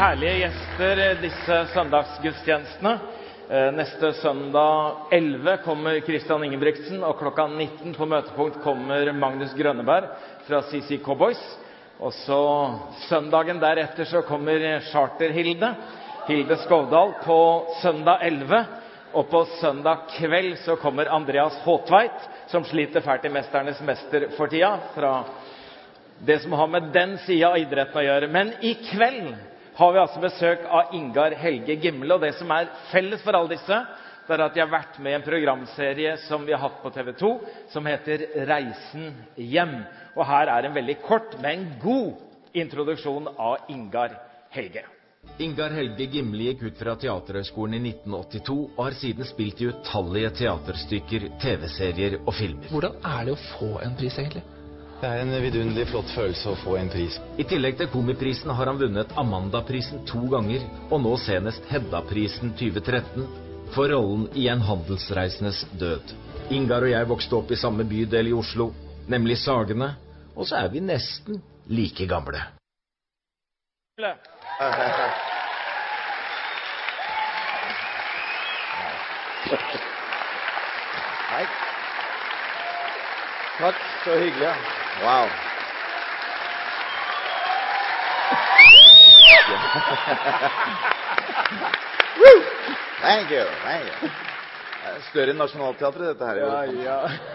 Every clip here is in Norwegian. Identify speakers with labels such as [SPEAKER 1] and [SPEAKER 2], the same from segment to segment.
[SPEAKER 1] herlige gjester disse søndagsgudstjenestene. Neste søndag 11 kommer Christian Ingebrigtsen, og klokka 19 på møtepunkt kommer Magnus Grønneberg fra CC Cowboys. Og så søndagen deretter så kommer Charter-Hilde, Hilde Skovdal, på søndag 11. Og på søndag kveld så kommer Andreas Håtveit, som sliter fælt i Mesternes Mester for tida, fra det som har med den siden av idretten å gjøre. Men i kveld har vi altså besøk av Ingar Helge Gimle, og det som er felles for alle disse, det er at de har vært med i en programserie som vi har hatt på TV 2, som heter Reisen hjem. Og her er en veldig kort, men god introduksjon av Ingar Helge.
[SPEAKER 2] Ingar Helge Gimle gikk ut fra Teaterhøgskolen i 1982, og har siden spilt i utallige teaterstykker, TV-serier og filmer.
[SPEAKER 3] Hvordan er det å få en pris egentlig?
[SPEAKER 4] Det er en vidunderlig flott følelse å få en pris.
[SPEAKER 2] I tillegg til Komiprisen har han vunnet Amandaprisen 2 ganger, og nå senest Hedda-prisen 2013, for rollen i En handelsreisendes død. Ingar og jeg vokste opp i samme bydel i Oslo, nemlig Sagene, og så er vi nesten like gamle.
[SPEAKER 4] Hei. Takk, så hyggelig. Wow. Thank you. Større enn Nationalteatret, dette her.
[SPEAKER 1] Ja.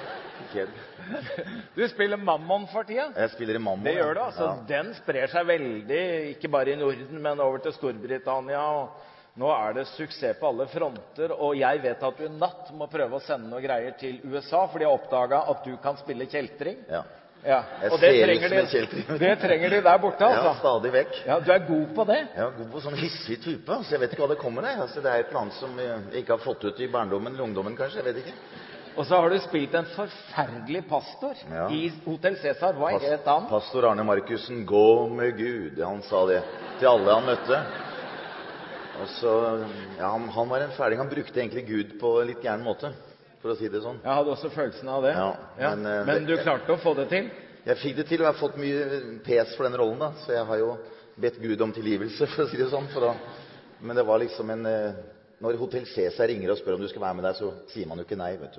[SPEAKER 1] Du spiller Mammon for tida.
[SPEAKER 4] Jeg spiller i Mammon.
[SPEAKER 1] Det gjør du, altså.
[SPEAKER 4] Ja.
[SPEAKER 1] Den sprer seg veldig, ikke bare i Norden, men over til Storbritannia. Og nå er det suksess på alle fronter, og jeg vet at du i natt må prøve å sende noe greier til USA, for de har oppdaget at du kan spille kjeltring.
[SPEAKER 4] Ja.
[SPEAKER 1] Og det trenger de der borte, altså.
[SPEAKER 4] Ja, stadig vekk.
[SPEAKER 1] Ja, du er god på det.
[SPEAKER 4] Ja, god på sånn hissig type, så jeg vet ikke hva det kommer der. Altså, det er et eller annet som jeg ikke har fått ut i barndommen, eller ungdommen kanskje, jeg vet ikke.
[SPEAKER 1] Og så har du spilt en forferdelig pastor i Hotel Cæsar. Hva het han?
[SPEAKER 4] Pastor Arne Markussen, gå med Gud. Han sa det til alle han møtte. Og så, ja, han var en fæling. Han brukte egentlig Gud på litt gæren måte, for å si det sånn.
[SPEAKER 1] Jeg hadde også følelsen av det.
[SPEAKER 4] Ja,
[SPEAKER 1] men du klarte å få det til?
[SPEAKER 4] Jeg fikk det til, og jeg har fått mye pes for den rollen da. Så jeg har jo bedt Gud om tilgivelse, for å si det sånn. Men det var liksom når Hotel Cæsar ringer og spør om du skal være med der, så sier man jo ikke nei, vet du.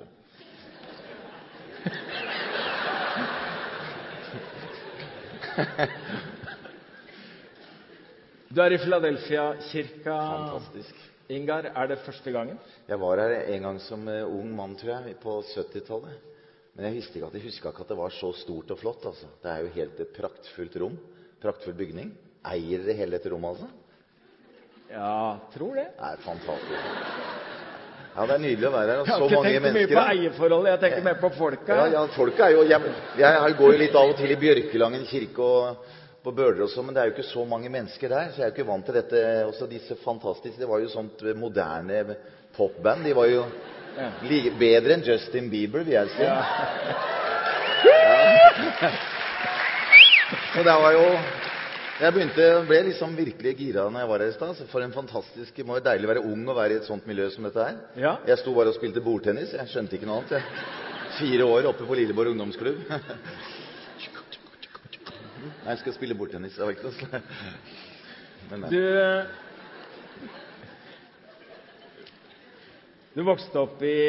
[SPEAKER 1] Du er i Philadelphia-kirka.
[SPEAKER 4] Fantastisk.
[SPEAKER 1] Ingar, er det første gangen?
[SPEAKER 4] Jeg var her en gang som ung mann, tror jeg, på 70-tallet. Men jeg husker ikke at det var så stort og flott, altså. Det er jo helt et praktfullt rom, praktfull bygning. Eier dere hele dette rommet, altså?
[SPEAKER 1] Ja, tror det.
[SPEAKER 4] Det er fantastisk. Ja, det er nydelig å være her, og så mange
[SPEAKER 1] mennesker. Jeg har ikke tenkt mye på eierforholdet, jeg tenker mer på folka.
[SPEAKER 4] Ja, folka er jo, jeg går jo litt av og til i Bjørkelangen kirke og på Bøler og så, men det er jo ikke så mange mennesker der, så jeg er jo ikke vant til dette. Også disse fantastiske, det var jo sånt moderne popband, de var jo bedre enn Justin Bieber, vil jeg si. Så det var jo, jeg ble liksom virkelig gira når jeg var her i sted. For en fantastisk, det må være deilig å være ung og være i et sånt miljø som dette her. Jeg sto bare og spilte bordtennis, jeg skjønte ikke noe annet. 4 år oppe på Lilleborg ungdomsklubb. Jeg skal spille bordtennis, det var ikke noe.
[SPEAKER 1] Du vokste opp i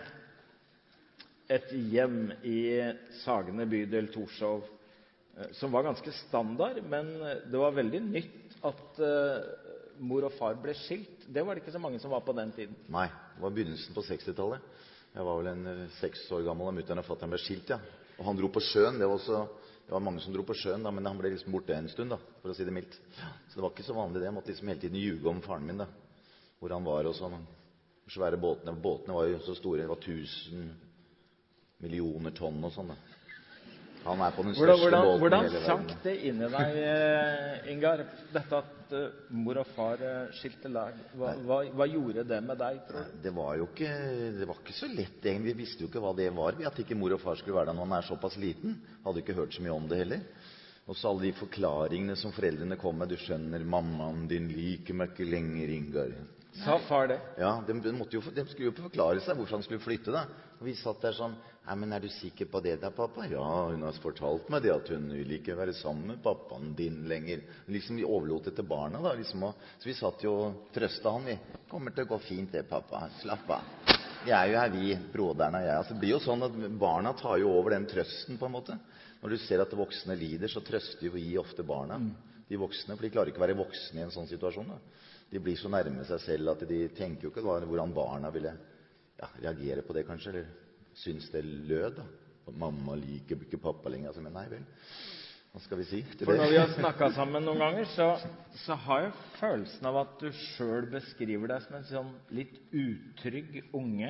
[SPEAKER 1] et hjem i Sagene bydel Torshov, som var ganske standard, men det var veldig nytt at mor og far ble skilt. Det var det ikke så mange som var på den tiden.
[SPEAKER 4] Nei, det var begynnelsen på 60-tallet. Jeg var vel 6 år gammel, og mutteren og fatteren ble skilt, ja. Og han dro på sjøen, det var mange som dro på sjøen, da, men han ble liksom borte en stund, da, for å si det mildt. Så det var ikke så vanlig det, jeg måtte liksom hele tiden ljuge om faren min, da, hvor han var og sånn. Svære båtene var jo så store, det var 1000 millioner tonn og sånn, da. Han er på den største båten i hele verden.
[SPEAKER 1] Hvordan sank det inn i deg, Ingar, dette at mor og far skilte lag? Hva gjorde det med deg, tror du?
[SPEAKER 4] Det var ikke så lett, egentlig. Vi visste jo ikke hva det var, at ikke mor og far skulle være der når han er såpass liten. Hadde ikke hørt så mye om det heller. Og så alle de forklaringene som foreldrene kom med. Du skjønner, mammaen din liker meg ikke lenger, Ingar.
[SPEAKER 1] Sa far det?
[SPEAKER 4] Ja, de skulle jo forklare seg hvorfor han skulle flytte da. Og vi satt der sånn, «Nei, men er du sikker på det da, pappa?» «Ja, hun har fortalt meg det, at hun vil ikke være sammen med pappaen din lenger.» Liksom vi overlot det til barna da, liksom. Så vi satt jo og trøstet han, vi. «Kommer til å gå fint det, pappa. Slapp av. Vi er jo her, vi, broderne og jeg.» Altså, det blir jo sånn at barna tar jo over den trøsten på en måte. Når du ser at voksne lider, så trøster jo vi ofte barna. De voksne, for de klarer ikke å være voksne i en sånn situasjon da. De blir så nærme seg selv at de tenker jo ikke hvordan barna ville reagere på det kanskje, eller synes det lød da. Mamma liker ikke pappa lenger. Altså, men nei vel, hva skal vi si til det?
[SPEAKER 1] For når vi har snakket sammen noen ganger, så har jeg følelsen av at du selv beskriver deg som en sånn litt utrygg unge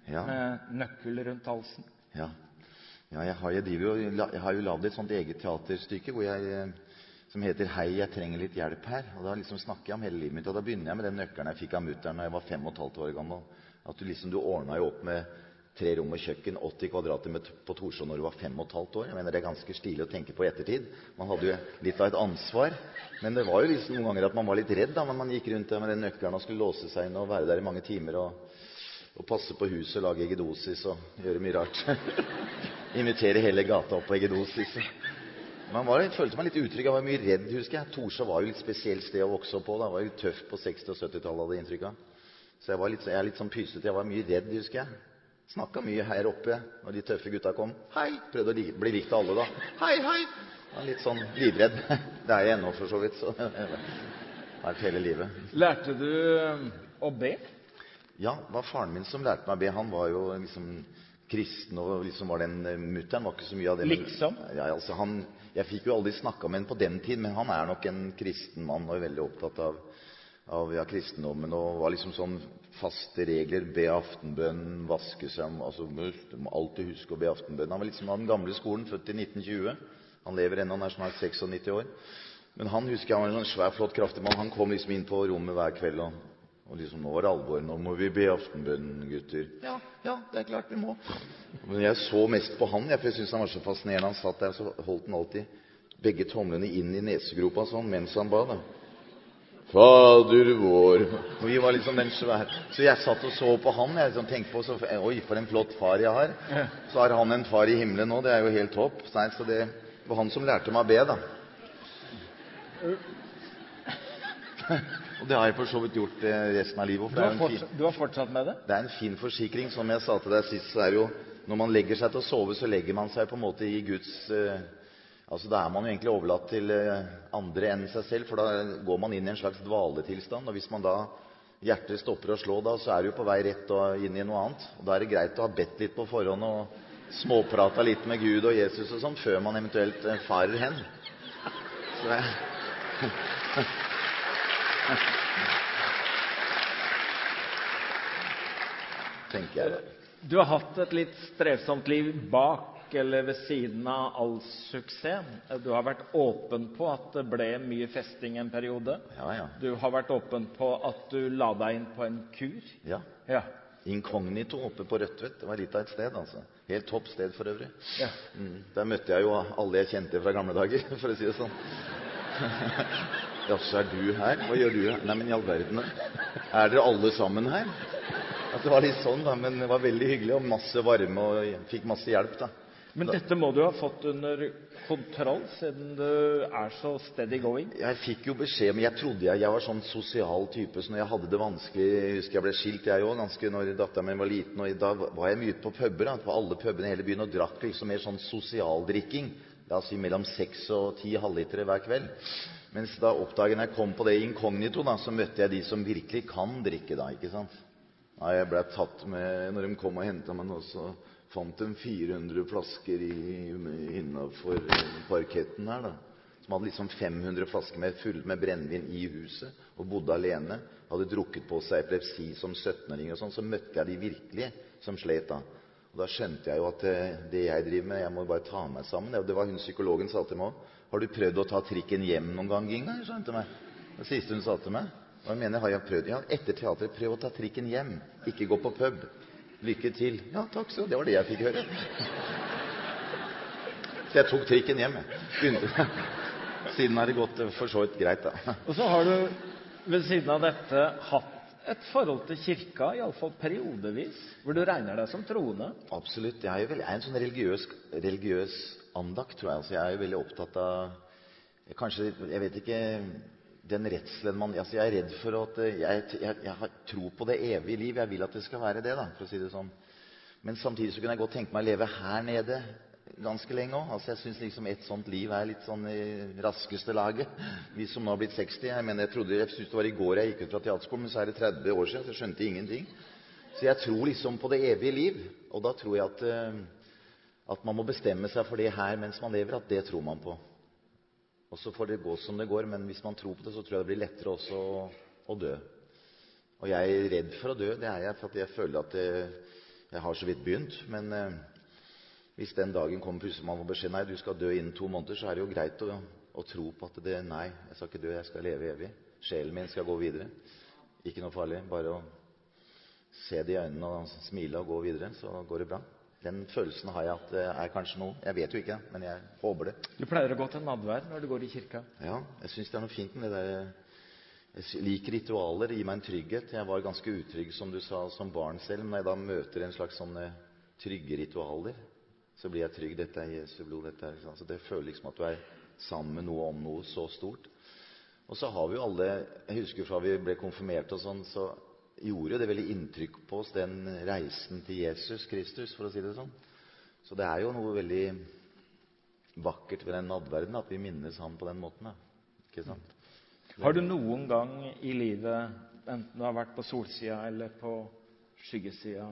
[SPEAKER 1] med nøkkel rundt halsen.
[SPEAKER 4] Ja, jeg har jo lavet et sånt eget teaterstykke hvor som heter «Hei, jeg trenger litt hjelp her». Og da liksom snakker jeg om hele livet mitt, og da begynner jeg med den nøkkelen jeg fikk av mutteren da jeg var 5,5 år gammel. At du ordnet jo opp med 3 rom og kjøkken, 80 kvadrater på Torshov når du var 5,5 år. Jeg mener, det er ganske stilig å tenke på i ettertid. Man hadde jo litt av et ansvar. Men det var jo liksom noen ganger at man var litt redd da, når man gikk rundt der med den nøkkelen og skulle låse seg inn og være der i mange timer og passe på huset, lage eggedosis og gjøre mye rart. Invitere hele gata opp på eggedosis. Man følte meg litt utrygg, jeg var mye redd, husker jeg. Torshov var jo litt spesielt sted å vokse opp på, da. Det var jo tøft på 60- og 70-tallet, hadde jeg inntrykk av. Så jeg er litt sånn pysete, jeg var mye redd, husker jeg. Snakket mye her oppe, når de tøffe gutta kom. Hei! Prøvde å bli likt av alle da. Hei, hei! Jeg var litt sånn livredd. Det er jeg ennå for så vidt, så det har vært hele livet.
[SPEAKER 1] Lærte du å be?
[SPEAKER 4] Ja, det var faren min som lærte meg å be. Han var jo liksom kristen, og liksom var den mutteren, var ikke så mye av det.
[SPEAKER 1] Liksom?
[SPEAKER 4] Ja, altså jeg fikk jo aldri snakket med ham på den tid, men han er nok en kristen mann, og er veldig opptatt av kristendommen, og var liksom sånn faste regler, be aftenbønn, vaske seg, altså må alltid huske å be aftenbønn. Han var liksom av den gamle skolen, født i 1920. Han lever ennå, han er snart 96 år. Men han husker jeg var en sånn svær, flott, kraftig mann. Han kom liksom inn på rommet hver kveld, og liksom, nå var det alvor, nå må vi be aftenbønn, gutter. Ja, det er klart vi må. Men jeg så mest på han, for jeg synes han var så fascinerende. Han satt der, så holdt han alltid begge tomlene inn i nesegropa sånn, mens han ba da. Fader vår. Og vi var liksom den svære. Så jeg satt og så på han, jeg liksom tenkte på, oi, for en flott far jeg har. Så har han en far i himmelen nå, det er jo helt topp. Så det var han som lærte meg å be da. Og det har jeg for så vidt gjort resten av livet.
[SPEAKER 1] Du har fortsatt med det?
[SPEAKER 4] Det er en fin forsikring, som jeg sa til deg sist, så er jo, når man legger seg til å sove, så legger man seg på en måte i Guds, altså da er man jo egentlig overlatt til andre enn seg selv, for da går man inn i en slags dvaletilstand, og hvis man da, hjertet stopper å slå da, så er det jo på vei rett og inn i noe annet, og da er det greit å ha bedt litt på forhånd, og småprata litt med Gud og Jesus og sånn, før man eventuelt farer hen. Så det tenker jeg da.
[SPEAKER 1] Du har hatt et litt strevsomt liv bak eller ved siden av all suksess. Du har vært åpen på at det ble mye festing en periode.
[SPEAKER 4] Ja.
[SPEAKER 1] Du har vært åpen på at du la deg inn på en kur.
[SPEAKER 4] Ja. Inkognito oppe på Rødtvet. Det var litt av et sted, altså. Helt topp sted for øvrig.
[SPEAKER 1] Ja.
[SPEAKER 4] Der møtte jeg jo alle jeg kjente fra gamle dager, for å si det sånn. Ja, så er du her? Hva gjør du her? Nei, men i all verden. Er dere alle sammen her? At det var litt sånn da, men det var veldig hyggelig og masse varme, og jeg fikk masse hjelp da.
[SPEAKER 1] Men dette må du ha fått under kontroll, siden du er så steady going.
[SPEAKER 4] Jeg fikk jo beskjed, men jeg trodde jeg var sånn sosial type, så når jeg hadde det vanskelig, jeg husker jeg ble skilt jeg også, ganske når datteren min var liten, og da var jeg mye på pubber, da, på alle pubbene i hele byen, og drakk liksom mer sånn sosialdrikking, la oss si mellom 6 og 10 halvlitere hver kveld. Mens da oppdagen jeg kom på det inkognito da, så møtte jeg de som virkelig kan drikke da, ikke sant? Ja, jeg ble tatt med, når de kom og hentet meg nå, så fant de 400 flasker innenfor parketten her da. Som hadde liksom 500 flasker fullt med brennvin i huset, og bodde alene. Hadde drukket på seg epilepsi som 17-åring og sånn, så møtte jeg de virkelig som slet da. Og da skjønte jeg jo at det jeg driver med, jeg må bare ta meg sammen. Det var hun psykologen sa til meg, har du prøvd å ta trikken hjem noen gang, Inga? Skjønte meg. Det siste hun sa til meg. Hva mener, har jeg prøvd? Ja, etter teatret, prøv å ta trikken hjem. Ikke gå på pub. Lykke til. Ja, takk så. Det var det jeg fikk høre. Så jeg tok trikken hjem. Siden har det gått for så vidt greit da.
[SPEAKER 1] Og så har du ved siden av dette hatt et forhold til kirka, i alle fall periodevis, hvor du regner deg som troende?
[SPEAKER 4] Absolutt. Jeg er en sånn religiøs andakt, tror jeg. Altså, jeg er jo veldig opptatt av, kanskje, jeg vet ikke, den redselen jeg er redd for at jeg har tro på det evige liv. Jeg vil at det skal være det, da, for å si det sånn. Men samtidig så kunne jeg godt tenke meg å leve her nede ganske lenge også. Altså, jeg synes liksom et sånt liv er litt sånn i raskeste laget. Vi som nå har blitt 60, jeg synes det var i går jeg gikk ut fra teaterskolen, men så er det 30 år siden, så jeg skjønte ingenting. Så jeg tror liksom på det evige liv, og da tror jeg at man må bestemme seg for det her mens man lever, at det tror man på. Og så får det gå som det går, men hvis man tror på det, så tror jeg det blir lettere også å dø. Og jeg er redd for å dø, det er jeg, for at jeg føler at jeg har så vidt begynt, men hvis den dagen kommer plutselig man får beskjed, nei, du skal dø innen 2 måneder, så er det jo greit å tro på at nei, jeg skal ikke dø, jeg skal leve evig. Sjelen min skal gå videre. Ikke noe farlig, bare å se det i øynene og smile og gå videre, så går det bra. Den følelsen har jeg at det er kanskje noe. Jeg vet jo ikke, men jeg håper det.
[SPEAKER 1] Du pleier å gå til nadvær når du går i kirka?
[SPEAKER 4] Ja, jeg synes det er noe fint med det der. Jeg liker ritualer, det gir meg en trygghet. Jeg var ganske utrygg, som du sa, som barn selv. Men når jeg da møter en slags sånne trygge ritualer, så blir jeg trygg. Dette er Jesu blod, dette er altså, det føler liksom at du er sammen med noe om noe så stort. Og så har vi jo alle, jeg husker fra vi ble konfirmert og sånn, så gjorde det veldig inntrykk på oss, den reisen til Jesus Kristus, for å si det sånn. Så det er jo noe veldig vakkert ved den nadverden, at vi minnes ham på den måten. Ikke sant?
[SPEAKER 1] Har du noen gang i livet, enten du har vært på solsida eller på skyggesida,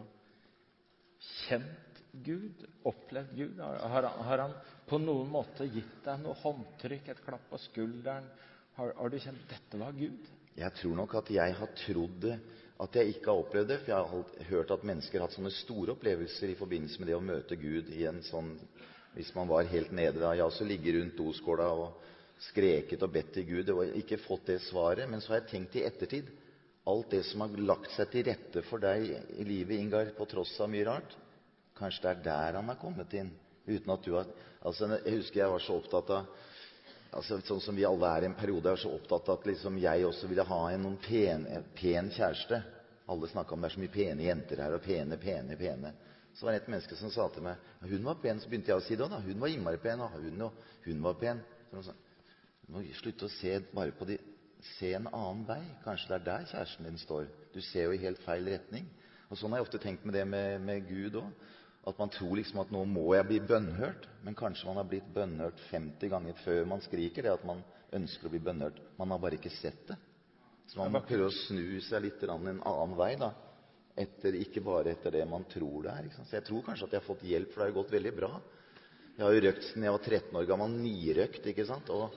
[SPEAKER 1] kjent Gud, opplevd Gud? Har han på noen måte gitt deg noe håndtrykk, et klapp på skulderen? Har du kjent dette var Gud?
[SPEAKER 4] Jeg tror nok at jeg har trodd at jeg ikke har opplevd det, for jeg har hørt at mennesker har hatt sånne store opplevelser i forbindelse med det å møte Gud i en sånn, hvis man var helt nede da. Jeg har også ligget rundt doskåla og skreket og bedt til Gud, og ikke fått det svaret, men så har jeg tenkt i ettertid, alt det som har lagt seg til rette for deg i livet, Ingar, på tross av mye rart, kanskje det er der han har kommet inn, uten at du har, altså jeg husker jeg var så opptatt av, altså sånn som vi alle er i en periode, jeg var så opptatt av at liksom jeg også ville ha en pen kjæreste. Alle snakket om det er så mye pene jenter her, og pene. Så var det et menneske som sa til meg, ja, hun var pen, så begynte jeg å si det også da. Hun var innmari pen, og hun var pen. Så du må slutte å se bare på se en annen vei. Kanskje det er der kjæresten din står. Du ser jo i helt feil retning. Og sånn har jeg ofte tenkt med det med Gud også. At man tror liksom at nå må jeg bli bønnhørt, men kanskje man har blitt bønnhørt 50 ganger før man skriker det at man ønsker å bli bønnhørt. Man har bare ikke sett det. Så man må prøve å snu seg litt en annen vei da, ikke bare etter det man tror det er. Ikke sant? Så jeg tror kanskje at jeg har fått hjelp, for det har gått veldig bra. Jeg har jo røkt siden jeg var 13 år gammel, nirøkt, ikke sant? Og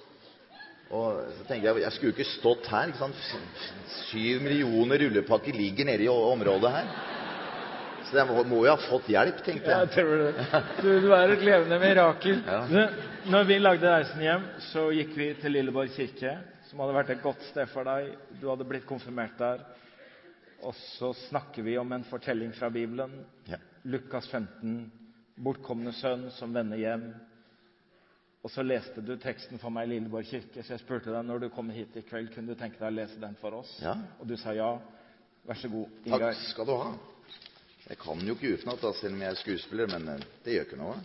[SPEAKER 4] så tenker jeg skulle jo ikke stått her, ikke sant? 7 millioner rullepakker ligger nede i området her. Så jeg må jo ha fått hjelp, tenkte jeg.
[SPEAKER 1] Jeg tror det. Du er et levende mirakel. Ja. Når vi lagde reisen hjem, så gikk vi til Lilleborg kirke, som hadde vært et godt sted for deg. Du hadde blitt konfirmert der. Og så snakker vi om en fortelling fra Bibelen.
[SPEAKER 4] Ja.
[SPEAKER 1] Lukas 15, bortkomne sønn som vender hjem. Og så leste du teksten for meg i Lilleborg kirke, så jeg spurte deg når du kommer hit i kveld, kunne du tenke deg å lese den for oss?
[SPEAKER 4] Ja.
[SPEAKER 1] Og du sa ja. Vær så god, Ingar.
[SPEAKER 4] Takk skal du ha. Jeg kan jo ikke utenat, selv om jeg er skuespiller, men det gjør ikke noe.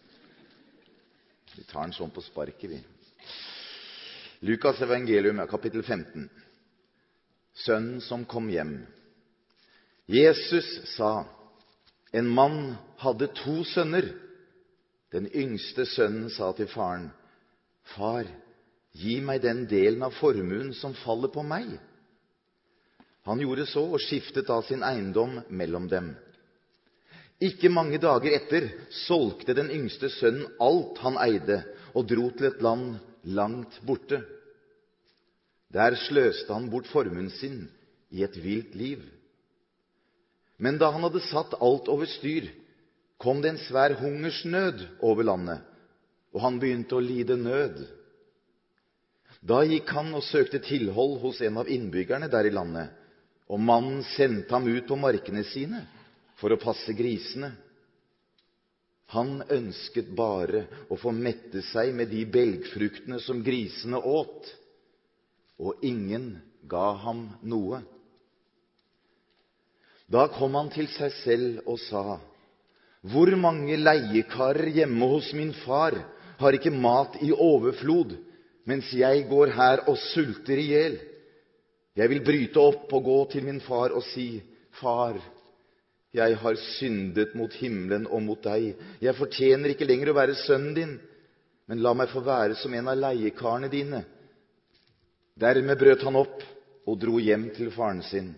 [SPEAKER 4] Vi tar den sånn på sparket, vi. Lukas evangelium, kapittel 15. Sønnen som kom hjem. Jesus sa, en mann hadde 2 sønner. Den yngste sønnen sa til faren, far, gi meg den delen av formuen som faller på meg. Han gjorde så og skiftet av sin eiendom mellom dem. Ikke mange dager etter solgte den yngste sønnen alt han eide og dro til et land langt borte. Der sløste han bort formuen sin i et vilt liv. Men da han hadde satt alt over styr, kom det en svær hungersnød over landet, og han begynte å lide nød. Da gikk han og søkte tilhold hos en av innbyggerne der i landet, og mannen sendte ham ut på markene sine for å passe grisene. Han ønsket bare å få mette seg med de belgfruktene som grisene åt, og ingen ga ham noe. Da kom han til seg selv og sa: Hvor mange leiekarer hjemme hos min far har ikke mat i overflod, mens jeg går her og sulter i hjel? Jeg vil bryte opp og gå til min far og si: Far, jeg har syndet mot himmelen og mot deg. Jeg fortjener ikke lenger å være sønnen din, men la meg få være som en av leiekarene dine. Dermed brøt han opp og dro hjem til faren sin.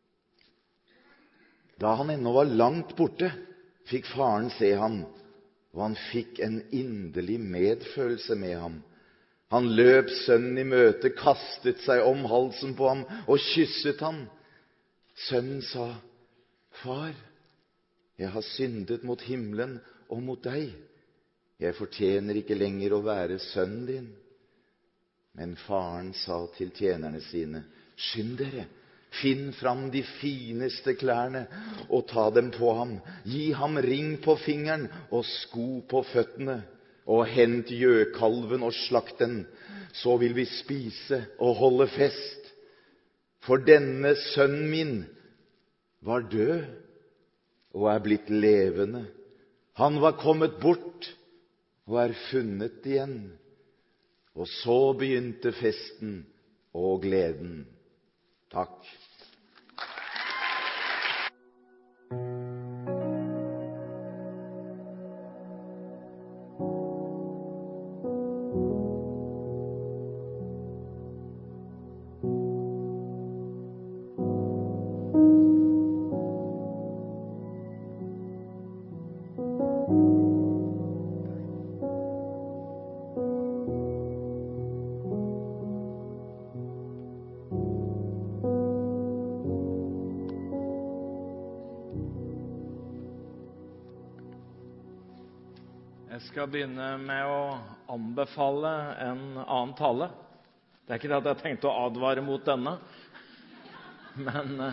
[SPEAKER 4] Da han ennå var langt borte, fikk faren se ham, og han fikk en inderlig medfølelse med ham. Han løp sønnen i møte, kastet seg om halsen på ham og kysset ham. Sønnen sa: Far, jeg har syndet mot himmelen og mot deg. Jeg fortjener ikke lenger å være sønnen din. Men faren sa til tjenerne sine: Skynd dere, finn fram de fineste klærne og ta dem på ham. Gi ham ring på fingeren og sko på føttene. Og hent gjøkalven og slakt den. Så vil vi spise og holde fest. For denne sønnen min var død og er blitt levende. Han var kommet bort og er funnet igjen. Og så begynte festen og gleden. Takk.
[SPEAKER 1] Jeg skal begynne med å anbefale en annen tale. Det er ikke det at jeg tenkte å advare mot denne, men det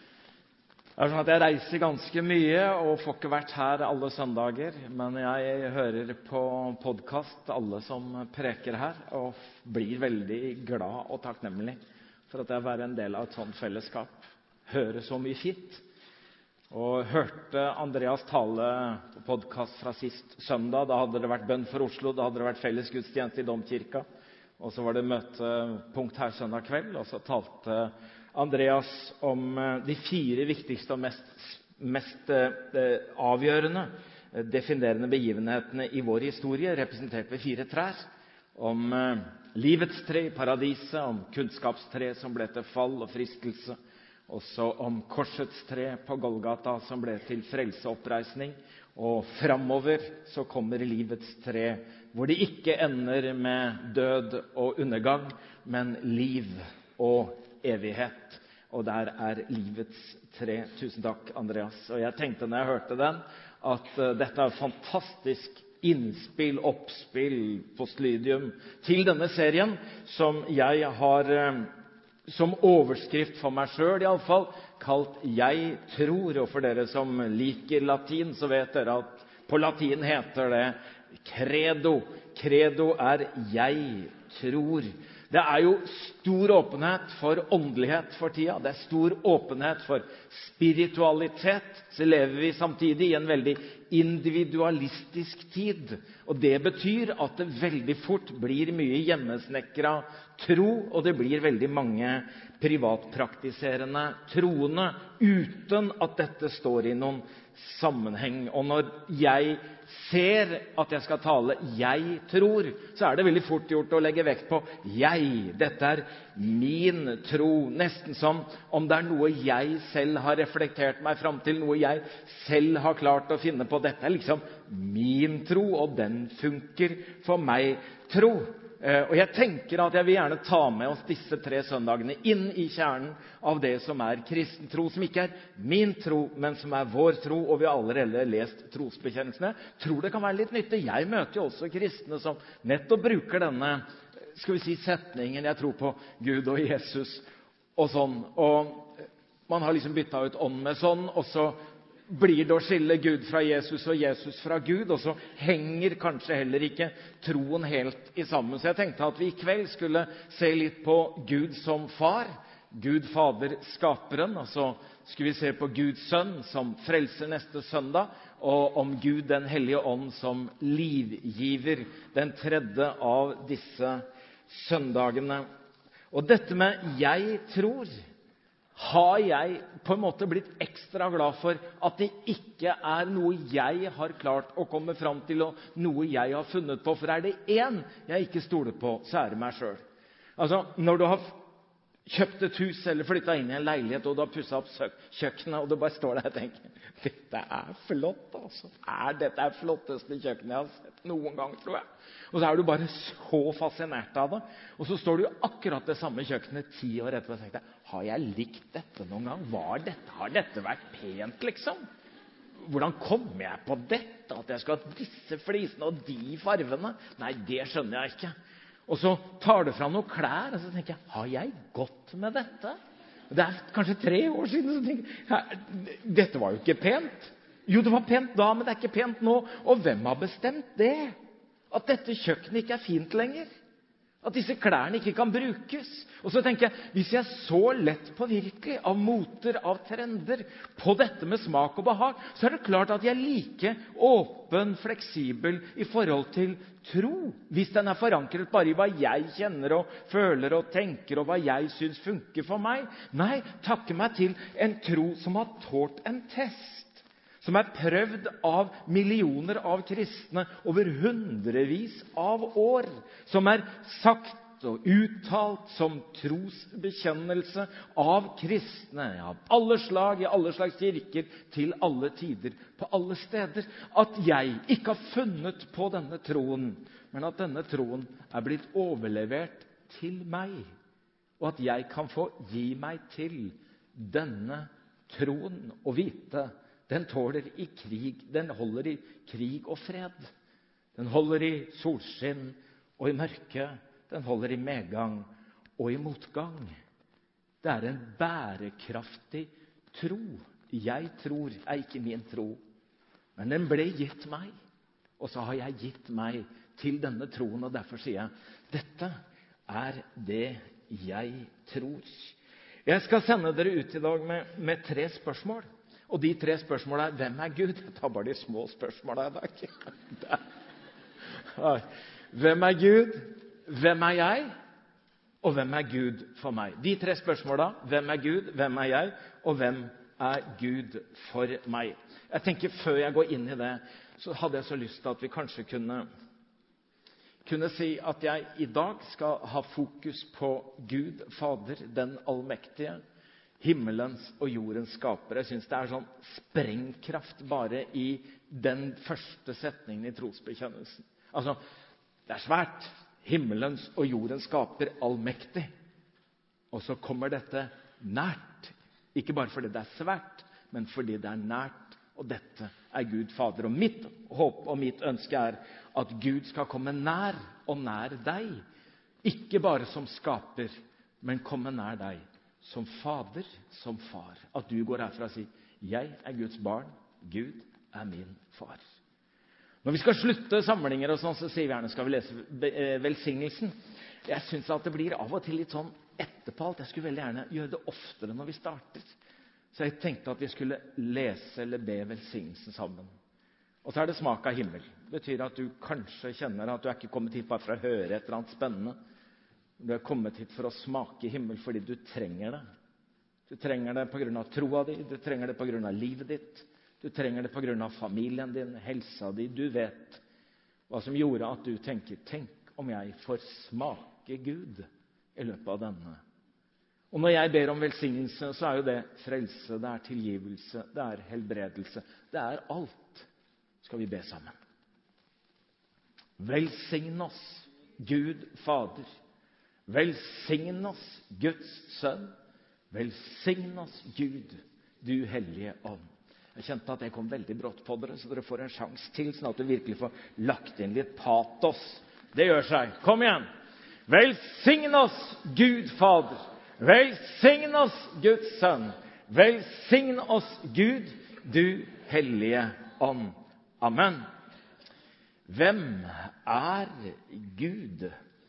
[SPEAKER 1] er sånn at jeg reiser ganske mye og får ikke vært her alle søndager, men jeg hører på podcast alle som preker her, og blir veldig glad og takknemlig for at jeg er en del av et sånt fellesskap. Hører så mye fint. Og hørte Andreas tale på podcast fra sist søndag. Da hadde det vært bønn for Oslo, da hadde det vært felles gudstjeneste i Domkirka, og så var det møtepunkt her søndag kveld, og så talte Andreas om de 4 viktigste og mest avgjørende, definerende begivenhetene i vår historie, representert ved 4 trær, om livets tre i paradiset, om kunnskapstre som ble til fall og fristelse, også om korsets tre på Golgata som ble til frelse og oppreisning, og fremover så kommer livets tre, hvor det ikke ender med død og undergang, men liv og evighet. Og der er livets tre. Tusen takk, Andreas. Og jeg tenkte når jeg hørte den, at dette er fantastisk innspill, oppspill, postlydium til denne serien, som jeg har som overskrift for meg selv i alle fall, kalt «Jeg tror». Og for dere som liker latin, så vet dere at på latin heter det «credo». Credo er «jeg tror». Det er jo stor åpenhet for åndelighet for tida. Det er stor åpenhet for spiritualitet. Så lever vi samtidig i en veldig individualistisk tid. Og det betyr at det veldig fort blir mye hjemmesnekra tro, og det blir veldig mange privatpraktiserende troende, uten at dette står i noen sammenheng. Og når jeg ser at jeg skal tale «jeg tror», så er det veldig fort gjort å legge vekt på «jeg». Dette er min tro. Nesten som om det er noe jeg selv har reflektert meg fram til, noe jeg selv har klart å finne på. Dette er liksom min tro, og den funker for meg tro. Og jeg tenker at jeg vil gjerne ta med oss disse 3 søndagene inn i kjernen av det som er kristen tro, som ikke er min tro, men som er vår tro, og vi har allerede lest trosbekjennelsene. Tror det kan være litt nyttig. Jeg møter jo også kristne som nettopp bruker denne, skal vi si, setningen «jeg tror på Gud og Jesus» og sånn. Og man har liksom byttet ut ånd med sånn, og så blir det å skille Gud fra Jesus og Jesus fra Gud, og så henger kanskje heller ikke troen helt i sammen. Så jeg tenkte at vi i kveld skulle se litt på Gud som far, Gud Fader skaperen, og så skulle vi se på Gud Sønn som frelser neste søndag, og om Gud den Hellige Ånd som livgiver, den tredje av disse søndagene. Og dette med «jeg tror» har jeg på en måte blitt ekstra glad for at det ikke er noe jeg har klart å komme fram til, og noe jeg har funnet på. For er det en jeg ikke stoler på, så er det meg selv. Altså, når du har kjøpt et hus eller flyttet inn i en leilighet, og du har pusset opp kjøkkenet, og du bare står der og tenker, dette er flott, altså. Dette er flotteste kjøkkenet jeg har sett noen gang, tror jeg. Og så er du bare så fascinert av det. Og så står du akkurat det samme kjøkkenet 10 år etterpå og tenker, har jeg likt dette noen gang? Har dette vært pent, liksom? Hvordan kom jeg på dette? At jeg skal ha disse flisene og de farvene? Nei, det skjønner jeg ikke. Og så tar du fram noen klær, og så tenker jeg, har jeg gått med dette? Det er kanskje 3 år siden, så tenker jeg, dette var jo ikke pent. Jo, det var pent da, men det er ikke pent nå. Og hvem har bestemt det? At dette kjøkkenet ikke er fint lenger? At disse klærne ikke kan brukes? Og så tenker jeg, hvis jeg er så lett påvirkelig av moter, av trender, på dette med smak og behag, så er det klart at jeg er like åpen, fleksibel i forhold til tro. Hvis den er forankret bare i hva jeg kjenner og føler og tenker, og hva jeg synes funker for meg. Nei, takke meg til en tro som har tålt en test. Som er prøvd av millioner av kristne over hundrevis av år. Som er sagt og uttalt som trosbekjennelse av kristne, av alle slag, i alle slags kirker, til alle tider, på alle steder. At jeg ikke har funnet på denne troen, men at denne troen er blitt overlevert til meg. Og at jeg kan få gi meg til denne troen og vite den tåler i krig, den holder i krig og fred. Den holder i solskinn og i mørke. Den holder i medgang og i motgang. Det er en bærekraftig tro. Jeg tror er ikke min tro, men den ble gitt meg. Og så har jeg gitt meg til denne troen, og derfor sier jeg, dette er det jeg tror. Jeg skal sende dere ut i dag med 3 spørsmål. Og de 3 spørsmålene er, hvem er Gud? Jeg tar bare de små spørsmålene i dag. Hvem er Gud? Hvem er jeg? Og hvem er Gud for meg? De 3 spørsmålene, hvem er Gud? Hvem er jeg? Og hvem er Gud for meg? Jeg tenker, før jeg går inn i det, så hadde jeg så lyst til at vi kanskje kunne si at jeg i dag skal ha fokus på Gud, Fader, den allmektige, himmelens og jordens skaper. Jeg synes det er sånn sprengkraft bare i den første setningen i trosbekjennelsen. Altså, det er svært. Himmelens og jordens skaper, allmektig. Og så kommer dette nært. Ikke bare fordi det er svært, men fordi det er nært. Og dette er Gud Fader. Og mitt håp og mitt ønske er at Gud skal komme nær og nær deg. Ikke bare som skaper, men komme nær deg. Som fader, som far. At du går herfra og sier, jeg er Guds barn, Gud er min far. Når vi skal slutte samlinger og sånn, så sier vi gjerne, skal vi lese velsignelsen. Jeg synes at det blir av og til litt sånn etterpå. Jeg skulle veldig gjerne gjøre det oftere når vi starter. Så jeg tenkte at vi skulle lese eller be velsignelsen sammen. Og så er det smak av himmel. Det betyr at du kanskje kjenner at du er ikke kommet hit bare for å høre et eller annet spennende. Du er kommet hit for å smake himmel fordi du trenger det. Du trenger det på grunn av troa di, du trenger det på grunn av livet ditt, du trenger det på grunn av familien din, helsa di. Du vet hva som gjorde at du tenker, tenk om jeg får smake Gud i løpet av denne. Og når jeg ber om velsignelse, så er jo det frelse, det er tilgivelse, det er helbredelse. Det er alt. Skal vi be sammen. Velsign oss, Gud Fader. Velsign oss, Guds Sønn. Velsign oss, Gud, du hellige ånd. Jeg kjente at jeg kom veldig brått på dere, så dere får en sjanse til, sånn at du virkelig får lagt inn litt patos. Det gjør seg. Kom igjen. Velsign oss, Gud Fader. Velsign oss, Guds Sønn. Velsign oss, Gud, du hellige ånd. Amen. Hvem er Gud?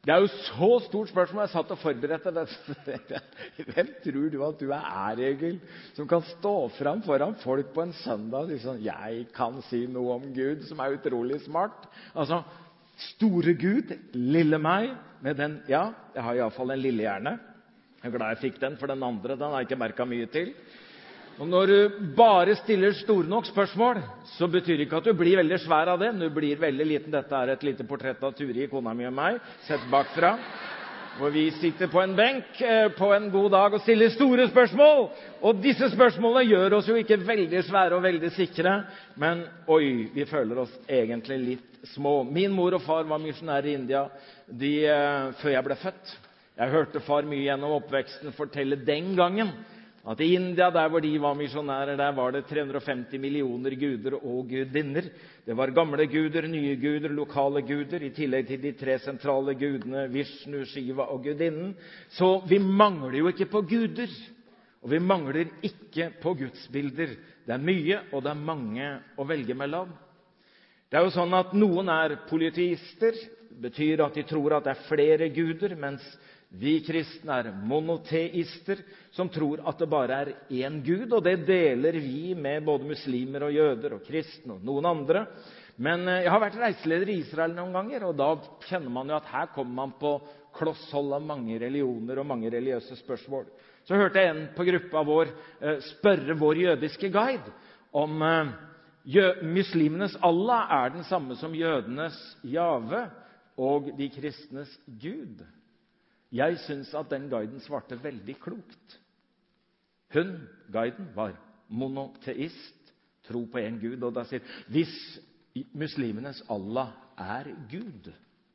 [SPEAKER 1] Det jo så stort spørsmål. Jeg satt og forberedte det. Hvem tror du at du Egil, som kan stå fram foran folk på en søndag og si sånn, jeg kan si noe om Gud, som utrolig smart. Altså, store Gud, lille meg, med den, ja, jeg har i hvert fall en lille hjerne. Jeg glad jeg fikk den, for den andre, den har jeg ikke merket mye til. Og når du bare stiller store nok spørsmål, så betyr ikke at du blir veldig svær av det. Du blir veldig liten. Dette et lite portrett av Turi, kona mi og meg, sett bakfra. Hvor vi sitter på en benk på en god dag og stiller store spørsmål. Og disse spørsmålene gjør oss jo ikke veldig svære og veldig sikre. Men oi, vi føler oss egentlig litt små. Min mor og far var misjonærer i India før jeg ble født. Jeg hørte far mye gjennom oppveksten fortelle den gangen at i India, der hvor de var misjonærer, der var det 350 millioner guder og gudinner. Det var gamle guder, nye guder, lokale guder, i tillegg til de 3 sentrale gudene, Vishnu, Shiva og gudinnen. Så vi mangler jo ikke på guder, og vi mangler ikke på gudsbilder. Det mye, og det mange å velge mellom. Det jo sånn at noen polyteister, det betyr at de tror at det flere guder, mens vi kristne monoteister, som tror at det bare én Gud, og det deler vi med både muslimer og jøder og kristne og noen andre. Men jeg har vært reiseleder i Israel noen ganger, og da kjenner man jo at her kommer man på klosshold av mange religioner og mange religiøse spørsmål. Så hørte jeg en på gruppa vår spørre vår jødiske guide om muslimenes Allah den samme som jødenes Jahve og de kristnes Gud. Jeg synes at den guiden svarte veldig klokt. Hun, guiden, var monoteist, tro på en Gud, og da sier, hvis muslimenes Allah Gud,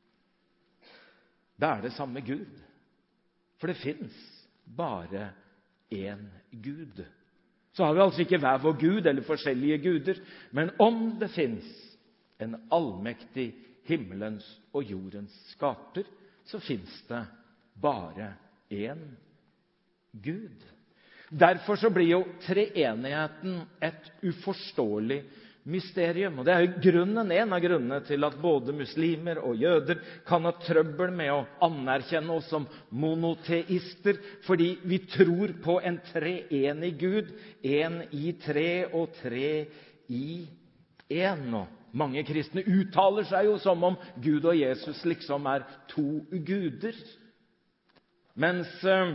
[SPEAKER 1] da det samme Gud. For det finnes bare én Gud. Så har vi altså ikke hver vår Gud eller forskjellige guder, men om det finnes en allmektig himmelens og jordens skaper, så finnes det bare én Gud. Derfor så blir jo treenigheten et uforståelig mysterium. Og det jo en av grunnene til at både muslimer og jøder kan ha trøbbel med å anerkjenne oss som monoteister, fordi vi tror på en treenig Gud, en i tre og tre i en. Og mange kristne uttaler seg jo som om Gud og Jesus liksom 2 guder. Mens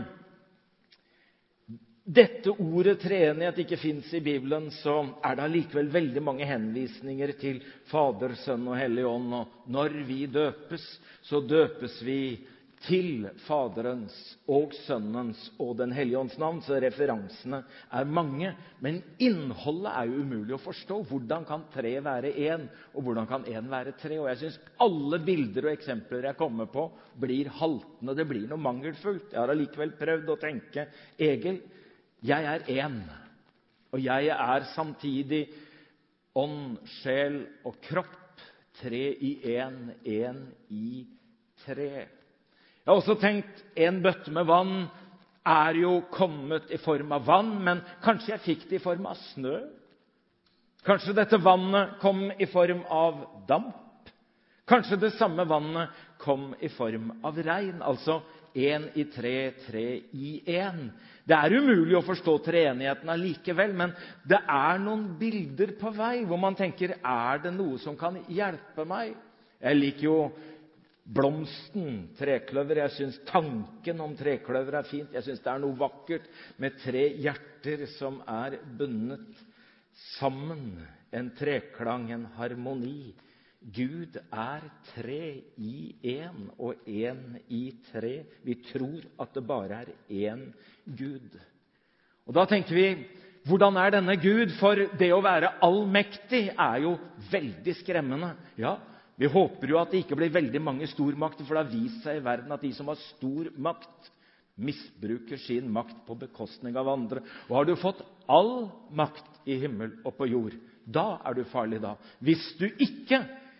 [SPEAKER 1] dette ordet treenighet ikke finnes i Bibelen, så det allikevel veldig mange henvisninger til Fader, Sønn og Hellig Ånd. Og når vi døpes, så døpes vi til Faderens og Sønnens og Den Hellige Ånds navn, så referansene mange. Men innholdet jo umulig å forstå. Hvordan kan 3 være 1, og hvordan kan 1 være 3? Og jeg synes alle bilder og eksempler jeg kommer på blir haltende, det blir noe mangelfullt. Jeg har allikevel prøvd å tenke, Egil, jeg 1, og jeg samtidig ånd, sjel og kropp, 3 i 1, 1 i 3. Jeg har også tenkt, en bøtte med vann jo kommet i form av vann, men kanskje jeg fikk det i form av snø? Kanskje dette vannet kom i form av damp? Kanskje det samme vannet kom i form av regn, altså 1 i 3, 3 i 1. Det umulig å forstå treenigheten allikevel, men det noen bilder på vei hvor man tenker, det noe som kan hjelpe meg? Jeg liker jo blomsten, trekløver. Jeg synes tanken om trekløver fint. Jeg synes det noe vakkert med 3 hjerter som bundet sammen. En treklang, en harmoni. Gud 3 i 1 og 1 i 3. Vi tror at det bare én Gud. Og da tenker vi, hvordan denne Gud? For det å være allmektig jo veldig skremmende. Ja, vi håper jo at det ikke blir veldig mange stormakter, for det har vist seg i verden at de som har stor makt, misbruker sin makt på bekostning av andre. Og har du fått all makt i himmel og på jord, da du farlig da. Hvis du ikke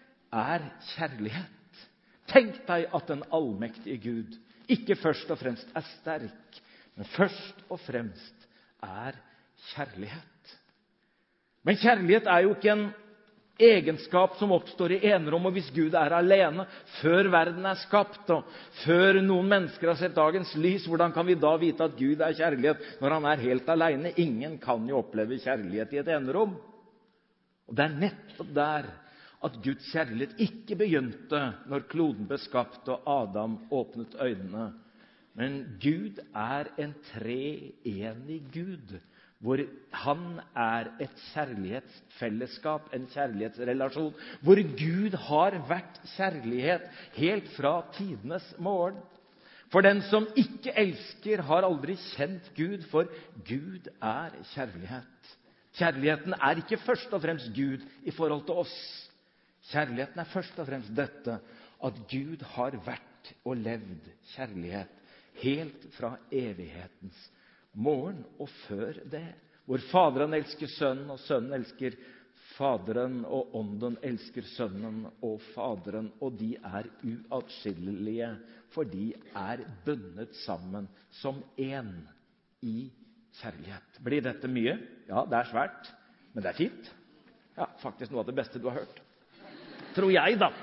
[SPEAKER 1] kjærlighet. Tenk deg at den allmektige Gud ikke først og fremst sterk, men først og fremst kjærlighet. Men kjærlighet jo ikke en egenskap som oppstår i enerom. Og hvis Gud er alene før verden er skapt, og før noen mennesker har sett dagens lys, hvordan kan vi da vite at Gud er kjærlighet når han er helt alene? Ingen kan jo oppleve kjærlighet i et enerom. Og det er nettopp der at Guds kjærlighet ikke begynte når kloden ble skapt og Adam åpnet øynene. Men Gud er en treenig Gud, hvor han er et kjærlighetsfellesskap, en kjærlighetsrelasjon, hvor Gud har vært kjærlighet helt fra tidenes morgen. For den som ikke elsker, har aldri kjent Gud, for Gud er kjærlighet. Kjærligheten er ikke først og fremst Gud i forhold til oss. Kjærligheten er først og fremst dette, at Gud har vært og levd kjærlighet helt fra evighetens morgen og før det. Hvor Faderen elsker Sønnen, og Sønnen elsker Faderen, og Ånden elsker Sønnen og Faderen. Og de er uatskillelige, for de er bundet sammen som én i kjærlighet. Blir dette mye? Ja, det er svært, men det er fint. Ja, faktisk noe av det beste du har hørt. Tror jeg da.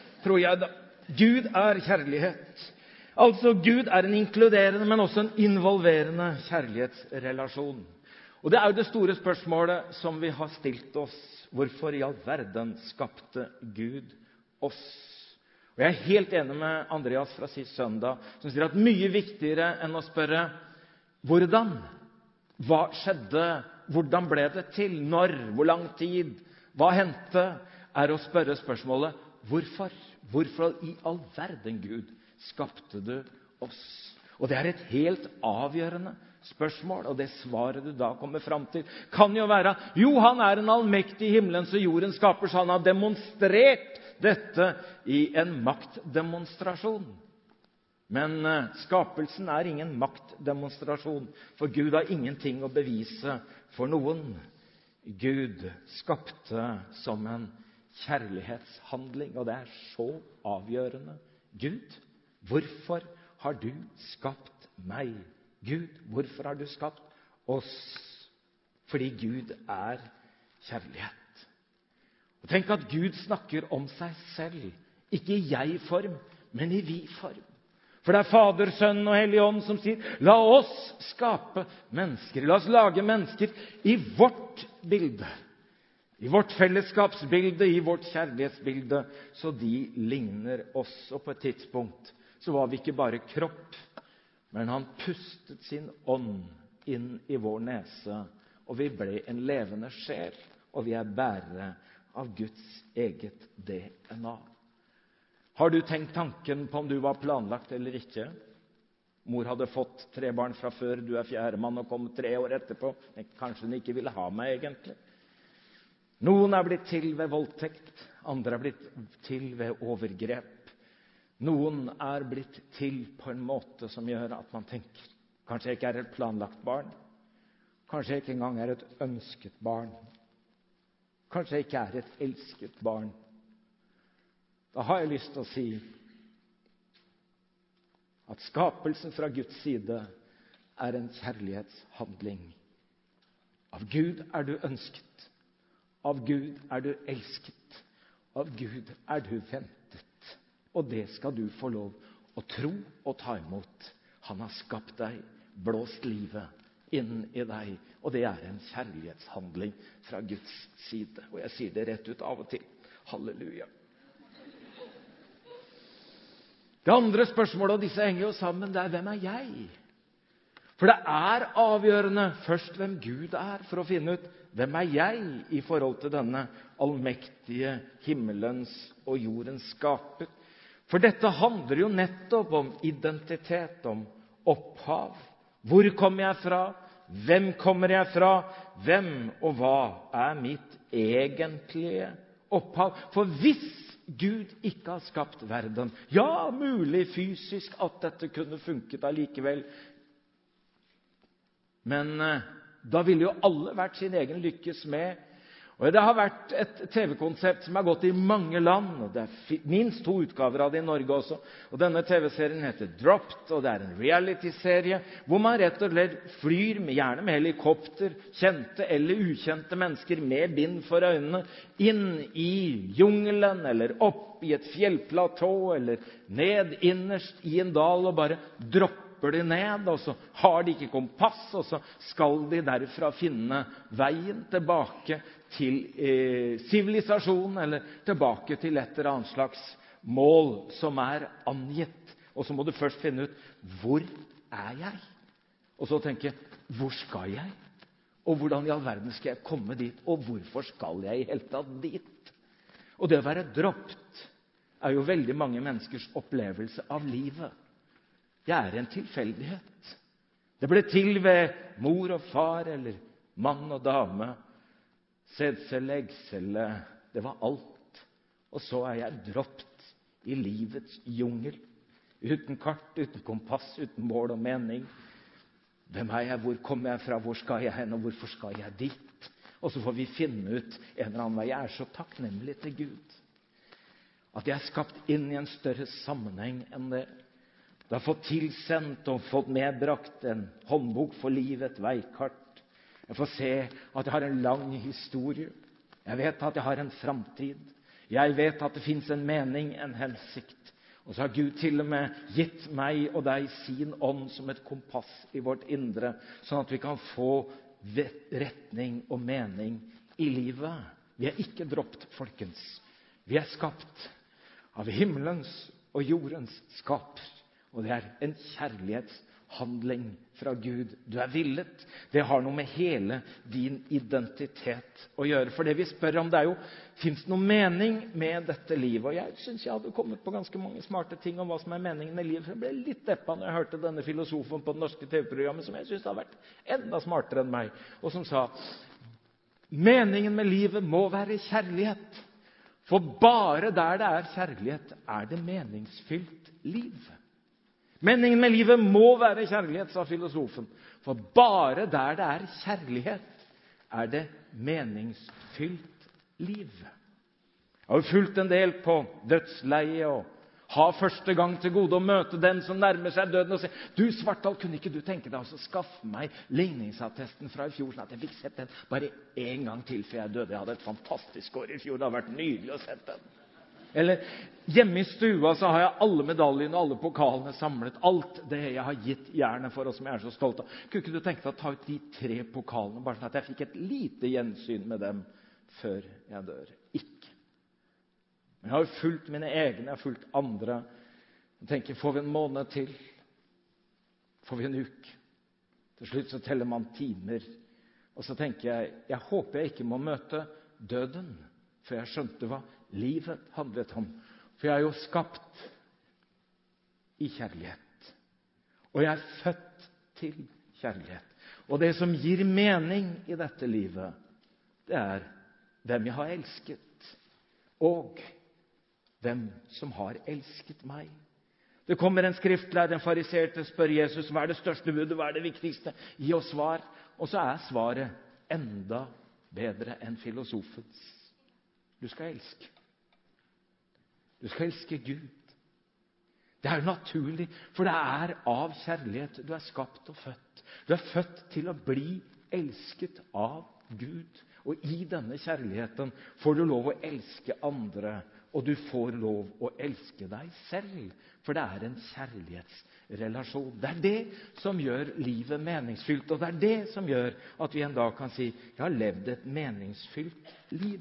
[SPEAKER 1] Gud er kjærlighet. Altså, Gud er en inkluderende, men også en involverende kjærlighetsrelasjon. Og det er jo det store spørsmålet som vi har stilt oss. Hvorfor i all verden skapte Gud oss? Og jeg er helt enig med Andreas fra sist søndag, som sier at mye viktigere enn å spørre hvordan, hva skjedde, hvordan ble det til, når, hvor lang tid, hva hendte, er å spørre spørsmålet hvorfor? Hvorfor i all verden, Gud, skapte du oss? Og det er et helt avgjørende spørsmål, og det svaret du da kommer fram til, kan jo være jo, han er en allmektig himmelens og jordens skaper, så han har demonstrert dette i en maktdemonstrasjon. Men skapelsen er ingen maktdemonstrasjon, for Gud har ingenting å bevise for noen. Gud skapte som en kjærlighetshandling, og det er så avgjørende. Gud, hvorfor har du skapt meg? Gud, hvorfor har du skapt oss? Fordi Gud er kjærlighet. Og tenk at Gud snakker om seg selv, ikke i jeg-form, men i vi-form. For det er Fader, Sønn og Hellig Ånd som sier, la oss skape mennesker, la oss lage mennesker i vårt bilde, i vårt fellesskapsbilde, i vårt kjærlighetsbilde, så de ligner oss. Og på et tidspunkt så var vi ikke bare kropp, men han pustet sin ånd inn i vår nese, og vi ble en levende sjel, og vi er bærere av Guds eget DNA. Har du tenkt tanken på om du var planlagt eller ikke? Mor hadde fått 3 barn fra før, du er 4. mann og kom 3 år etterpå. Kanskje hun ikke ville ha meg egentlig. Noen er blitt til ved voldtekt, andre er blitt til ved overgrep. Noen er blitt til på en måte som gjør at man tenker, kanskje jeg ikke er et planlagt barn, kanskje jeg ikke engang er et ønsket barn, kanskje jeg ikke er et elsket barn. Da har jeg lyst til å si at skapelsen fra Guds side er en kjærlighetshandling. Av Gud er du ønsket, av Gud er du elsket, av Gud er du ventet. Og det skal du få lov å tro og ta imot. Han har skapt deg, blåst livet inn i deg, og det er en kjærlighetshandling fra Guds side. Og jeg sier det rett ut av og til. Halleluja. Det andre spørsmålet, og disse henger jo sammen, det er hvem er jeg? For det er avgjørende først hvem Gud er, for å finne ut hvem er jeg i forhold til denne allmektige himmelens og jordens skaper. For dette handler jo nettopp om identitet, om opphav. Hvor kommer jeg fra? Hvem kommer jeg fra? Hvem og hva er mitt egentlige opphav? For hvis Gud ikke har skapt verden, ja, mulig fysisk at dette kunne funket allikevel, men da ville jo alle vært sin egen lykkes med, Og det har vært et TV-konsept som har gått i mange land, og det er minst 2 utgaver av det i Norge også. Og denne TV-serien heter Dropped, og det er en reality-serie hvor man rett og slett flyr, gjerne med helikopter, kjente eller ukjente mennesker med bind for øynene, inn i jungelen, eller opp i et fjellplatå, eller ned innerst i en dal, og bare dropper de ned, og så har de ikke kompass, og så skal de derfra finne veien tilbake til sivilisasjon, eller tilbake til et eller annet slags mål som er angitt. Og så må du først finne ut, hvor er jeg? Og så tenke, hvor skal jeg? Og hvordan i all verden skal jeg komme dit? Og hvorfor skal jeg i hele tatt dit? Og det å være droppet er jo veldig mange menneskers opplevelse av livet. Jeg er en tilfeldighet. Det ble til ved mor og far, eller mann og dame, sædcelle, eggcelle, det var alt. Og så er jeg droppet i livets jungel, uten kart, uten kompass, uten mål og mening. Hvem er jeg, hvor kommer jeg fra, hvor skal jeg hen, og hvorfor skal jeg dit? Og så får vi finne ut en eller annen vei. Jeg er så takknemlig til Gud, at jeg er skapt inn i en større sammenheng enn det. Du har fått tilsendt og fått medbrakt en håndbok for livet, et veikart. Jeg får se at jeg har en lang historie. Jeg vet at jeg har en framtid. Jeg vet at det finnes en mening, en hensikt. Og så har Gud til og med gitt meg og deg sin ånd som et kompass i vårt indre, sånn at vi kan få retning og mening i livet. Vi er ikke droppet, folkens. Vi er skapt av himmelens og jordens skaper. Og det er en kjærlighetshandling fra Gud. Du er villet. Det har noe med hele din identitet å gjøre. For det vi spør om, det er jo, finnes det noen mening med dette livet? Og jeg synes jeg hadde kommet på ganske mange smarte ting om hva som er meningen med livet. For jeg ble litt deppa når jeg hørte denne filosofen på det norske TV-programmet, som jeg synes har vært enda smartere enn meg, og som sa, meningen med livet må være kjærlighet. For bare der det er kjærlighet, er det meningsfylt liv. Meningen med livet må være kjærlighet, sa filosofen. For bare der det er kjærlighet, er det meningsfylt liv. Jeg har fulgt en del på dødsleie og har første gang til gode å møte den som nærmer seg døden og sier, du Svartdal, kunne ikke du tenke deg å skaffe meg ligningsattesten fra i fjor, sånn at jeg fikk sett den bare en gang til før jeg døde. Jeg hadde et fantastisk år i fjor, det har vært nydelig å sett den. Eller hjemme i stua så har jeg alle medaljene og alle pokalene samlet. Alt det jeg har gitt jernet for, og som jeg er så stolt av. Kunne ikke du tenke deg å ta ut de 3 pokalene, bare sånn at jeg fikk et lite gjensyn med dem før jeg dør? Ikke. Men jeg har jo fulgt mine egne, jeg har fulgt andre. Jeg tenker, får vi en måned til? Får vi en uke? Til slutt så teller man timer. Og så tenker jeg håper jeg ikke må møte døden, for jeg skjønte hva livet handlet om. For jeg er jo skapt i kjærlighet. Og jeg er født til kjærlighet. Og det som gir mening i dette livet, det er hvem jeg har elsket, og hvem som har elsket meg. Det kommer en skriftlærer, en fariseer, til å spørre Jesus, hva er det største budet, hva er det viktigste? Gi oss svar. Og så er svaret enda bedre enn filosofens. Du skal elske. Du skal elske Gud. Det er jo naturlig, for det er av kjærlighet du er skapt og født. Du er født til å bli elsket av Gud. Og i denne kjærligheten får du lov å elske andre, og du får lov å elske deg selv. For det er en kjærlighetsrelasjon. Det er det som gjør livet meningsfylt, og det er det som gjør at vi en dag kan si, jeg har levd et meningsfylt liv.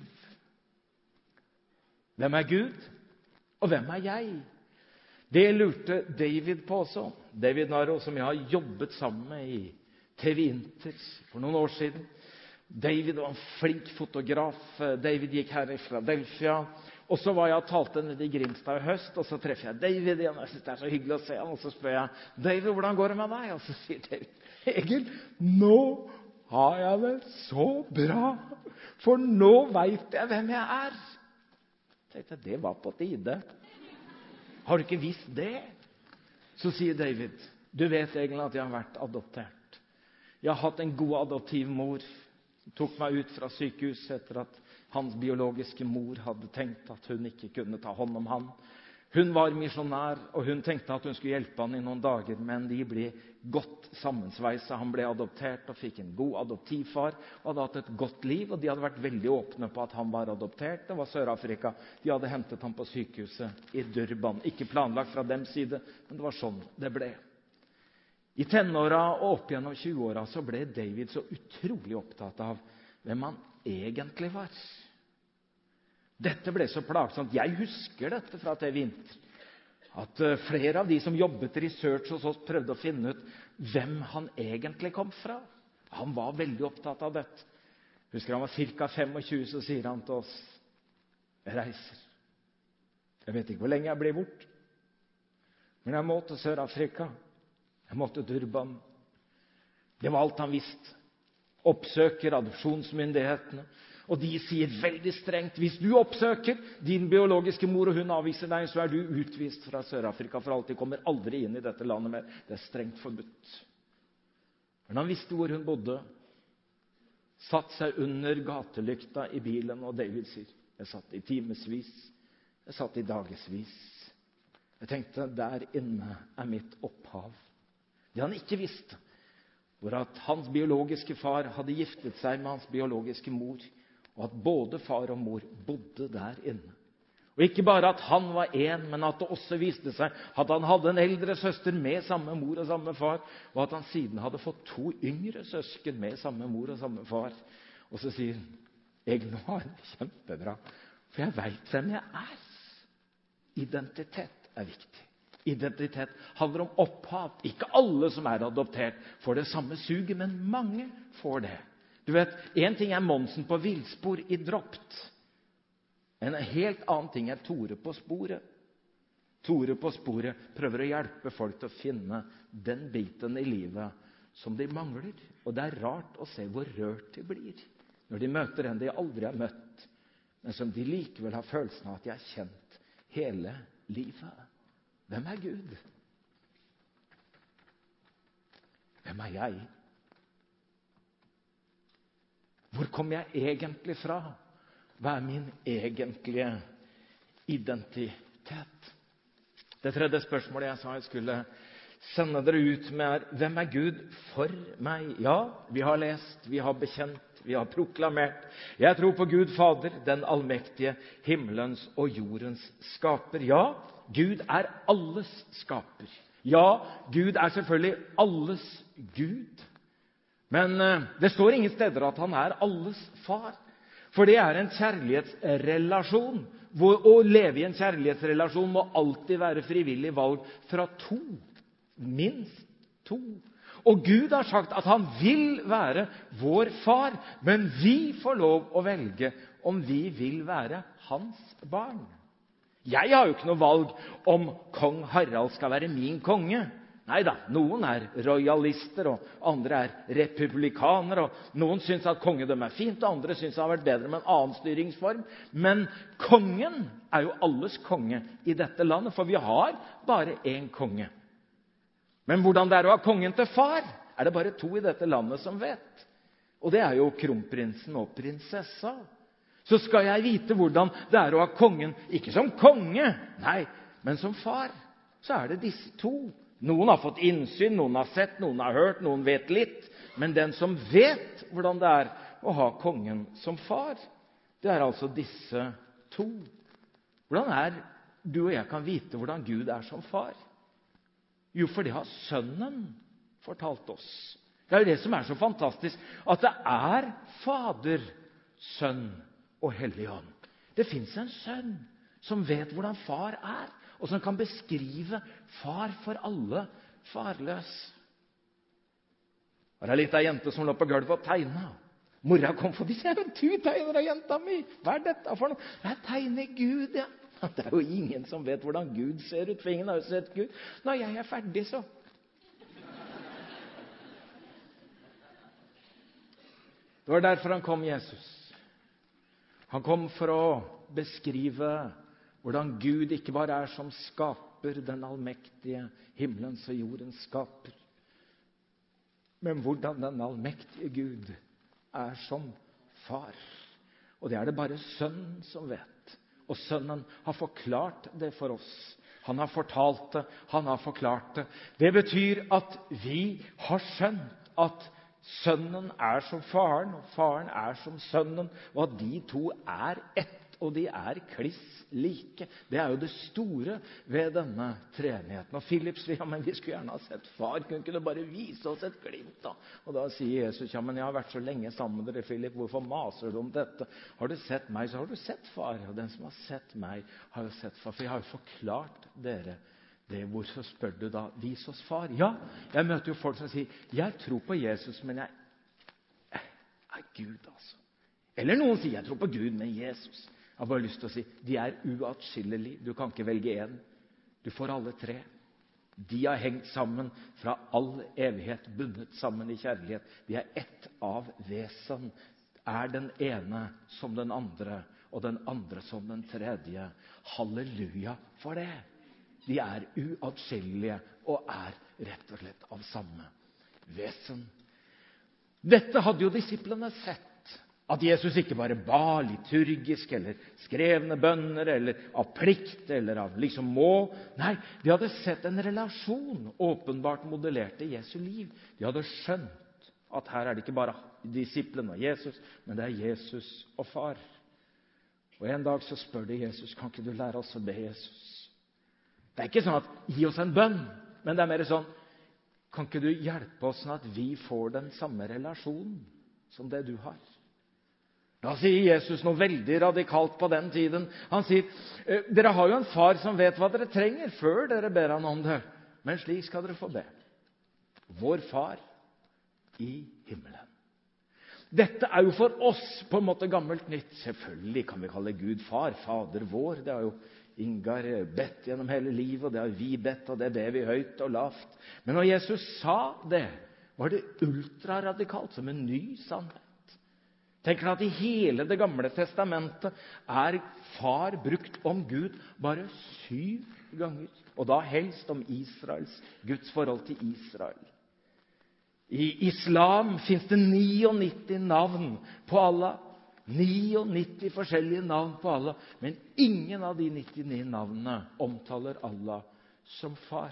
[SPEAKER 1] Hvem er Gud? Og hvem er jeg? Det lurte David på også. David Narrow, som jeg har jobbet sammen med i TV Inter for noen år siden. David var en flink fotograf. David gikk her i Philadelphia. Og så var jeg og talte nede i Grimstad i høst, og så treffer jeg David igjen. Jeg synes det er så hyggelig å se han, og så spør jeg, David, hvordan går det med deg? Og så sier David, Egil, nå har jeg det så bra, for nå vet jeg hvem jeg er. Jeg tenkte, det var på tide. Har du ikke visst det? Så sier David, du vet egentlig at jeg har vært adoptert. Jeg har hatt en god adoptivmor som tok meg ut fra sykehuset etter at Hans biologiske mor hadde tenkt at hun ikke kunne ta hånd om han. Hun var misjonær, og hun tenkte at hun skulle hjelpe han i noen dager, men de ble godt sammensveiset. Han ble adoptert og fikk en god adoptivfar og hadde hatt et godt liv, og de hadde vært veldig åpne på at han var adoptert. Det var Sør-Afrika. De hadde hentet ham på sykehuset i Durban. Ikke planlagt fra dem side, men det var sånn det ble. I tenåra og opp gjennom 20-åra så ble David så utrolig opptatt av hvem han egentlig var. Dette ble så plagsomt. Jeg husker dette fra til vinter. At flere av de som jobbet research hos oss prøvde å finne ut hvem han egentlig kom fra. Han var veldig opptatt av dette. Husker han var ca. 25, så sier han til oss: jeg reiser. Jeg vet ikke hvor lenge jeg blir bort. Men jeg må til Sør-Afrika. Jeg må til Durban. Det var alt han visste. Oppsøker adopsjonsmyndighetene. Og de sier veldig strengt: hvis du oppsøker din biologiske mor, og hun avviser deg, så er du utvist fra Sør-Afrika for alltid. Kommer aldri inn i dette landet mer. Det er strengt forbudt. Men han visste hvor hun bodde. Satt seg under gatelykta i bilen, og David sier: jeg satt i timesvis. Jeg satt i dagesvis. Jeg tenkte, der inne er mitt opphav. Det han ikke visste, var at hans biologiske far hadde giftet seg med hans biologiske mor, og at både far og mor bodde der inne. Og ikke bare at han var en, men at det også viste seg at han hadde en eldre søster med samme mor og samme far, og at han siden hadde fått 2 yngre søsken med samme mor og samme far. Og så sier han: jeg nå har det kjempebra, for jeg vet hvem jeg er. Identitet er viktig. Identitet handler om opphav. Ikke alle som er adoptert får det samme suget, men mange får det. Du vet, en ting er Monsen på villspor i Dropt. En helt annen ting er Tore på sporet. Tore på sporet prøver å hjelpe folk til å finne den biten i livet som de mangler. Og det er rart å se hvor rørt de blir når de møter en de aldri har møtt, men som de likevel har følelsen av at de har kjent hele livet. Hvem er Gud? Hvem er jeg? Hvor kommer jeg egentlig fra? Hva er min egentlige identitet? Det tredje spørsmålet jeg sa jeg skulle sende dere ut med er: hvem er Gud for meg? Ja, vi har lest, vi har bekjent, vi har proklamert. Jeg tror på Gud Fader, den allmektige, himmelens og jordens skaper. Ja, Gud er alles skaper. Ja, Gud er selvfølgelig alles Gud. Men det står ingen steder at han er alles far. For det er en kjærlighetsrelasjon. Å leve i en kjærlighetsrelasjon må alltid være frivillig valg fra 2. Minst 2. Og Gud har sagt at han vil være vår far, men vi får lov å velge om vi vil være hans barn. Jeg har jo ikke noe valg om kong Harald skal være min konge. Neida, noen er royalister, og andre er republikanere, og noen syns at kongedømme er fint, og andre syns det har vært bedre med en annen styringsform. Men kongen er jo alles konge i dette landet, for vi har bare én konge. Men hvordan det er å ha kongen til far, er det bare 2 i dette landet som vet. Og det er jo kronprinsen og prinsessa. Så skal jeg vite hvordan det er å ha kongen, ikke som konge, nei, men som far, så er det disse 2. Noen har fått innsyn, noen har sett, noen har hørt, noen vet litt. Men den som vet hvordan det er å ha kongen som far, det er altså disse 2. Hvordan er du og jeg kan vite hvordan Gud er som far? Jo, for det har Sønnen fortalt oss. Det er jo det som er så fantastisk, at det er Fader, Sønn og Hellig Ånd. Det finnes en sønn som vet hvordan far er, og som kan beskrive far for alle farløs. Det var en liten jente som lå på gulvet og tegnet. Mora kom forbi og sa: «Du tegner av jenta mi! Hva er dette for noe?» «Jeg tegner Gud, ja.» Det er jo ingen som vet hvordan Gud ser ut, for ingen har jo sett Gud. Når jeg er ferdig, så. Det var derfor han kom, Jesus. Han kom for å beskrive hvordan Gud ikke bare er som skaper, den allmektige himmelens og jordens skaper, men hvordan den allmektige Gud er som far. Og det det bare Sønnen som vet. Og Sønnen har forklart det for oss. Han har fortalt det, han har forklart det. Det betyr at vi har skjønt at Sønnen som faren, og faren som Sønnen, og at de to ett, og de kliss like. Det jo det store ved denne treenigheten. Og Philip sier, ja, men vi skulle gjerne ha sett far, kunne ikke du bare vise oss et glimt da? Og da sier Jesus, ja, men jeg har vært så lenge sammen med dere, Philip, hvorfor maser du om dette? Har du sett meg, så har du sett far, og den som har sett meg, har jo sett far, for jeg har jo forklart dere det. Hvorfor spør du da, vis oss far? Ja, jeg møter jo folk som sier, jeg tror på Jesus, men jeg Gud, altså. Eller noen sier, jeg tror på Gud, men Jesus. Jeg har bare lyst til å si, de uatskillelige. Du kan ikke velge en. Du får alle tre. De har hengt sammen fra all evighet, bundet sammen i kjærlighet. De ett av vesen. Den ene som den andre, og den andre som den tredje. Halleluja for det. De uatskillelige og rett og slett av samme vesen. Dette hadde jo disiplene sett. At Jesus ikke bare ba liturgisk, eller skrevne bønner, eller av plikt, eller av liksom må. Nei, de hadde sett en relasjon, åpenbart modellert i Jesu liv. De hadde skjønt at her det ikke bare disiplene og Jesus, men det Jesus og far. Og en dag så spør de Jesus, kan ikke du lære oss å be, Jesus? Det ikke sånn at gi oss en bønn, men det mer sånn, kan ikke du hjelpe oss sånn at vi får den samme relasjonen som det du har? Da sier Jesus noe veldig radikalt på den tiden. Han sier, dere har jo en far som vet hva dere trenger før dere ber han om det. Men slik skal dere få be. Vår far i himmelen. Dette jo for oss på en måte gammelt nytt. Selvfølgelig kan vi kalle Gud far, fader vår. Det har jo Ingar bedt gjennom hele livet, og det har vi bedt, og det ber vi høyt og lavt. Men når Jesus sa det, var det ultraradikalt som en ny sannhet. Tenker deg at i hele det gamle testamentet far brukt om Gud bare 7 ganger. Og da helst om Guds forhold til Israel. I islam finnes det 99 navn på Allah. 99 forskjellige navn på Allah. Men ingen av de 99 navnene omtaler Allah som far.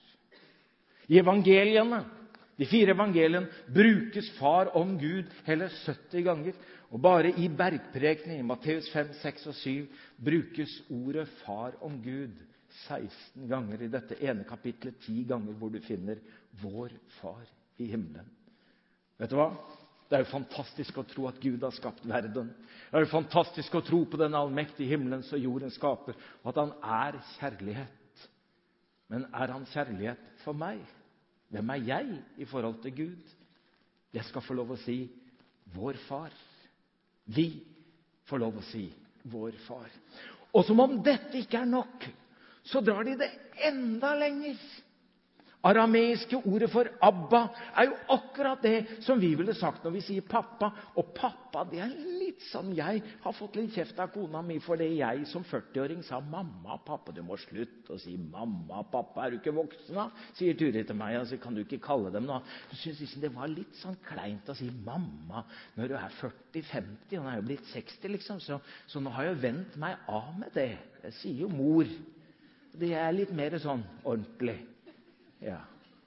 [SPEAKER 1] I evangeliene, de 4 evangeliene, brukes far om Gud hele 70 ganger. Og bare i bergprekenen i Matteus 5, 6 og 7 brukes ordet far om Gud 16 ganger i dette ene kapitlet, 10 ganger hvor du finner vår far i himmelen. Vet du hva? Det jo fantastisk å tro at Gud har skapt verden. Det jo fantastisk å tro på den allmektige himmelen som jorden skaper, og at han kjærlighet. Men han kjærlighet for meg? Hvem jeg i forhold til Gud? Jeg skal få lov å si vår far. Vi får lov å si vår far. Og som om dette ikke nok, så drar de det enda lenger. Arameiske ordet for Abba jo akkurat det som vi ville sagt når vi sier pappa. Og pappa, det litt sånn, jeg har fått litt kjeft av kona mi fordi jeg som 40-åring sa mamma, pappa. Du må slutte å si mamma, pappa. Du ikke voksen da? Sier Turi til meg. Altså, kan du ikke kalle dem noe? Du synes liksom det var litt sånn kleint å si mamma når du 40-50, og nå jo blitt 60 liksom. Så nå har jeg vendt meg av med det. Jeg sier jo mor. Det litt mer sånn ordentlig. Ja.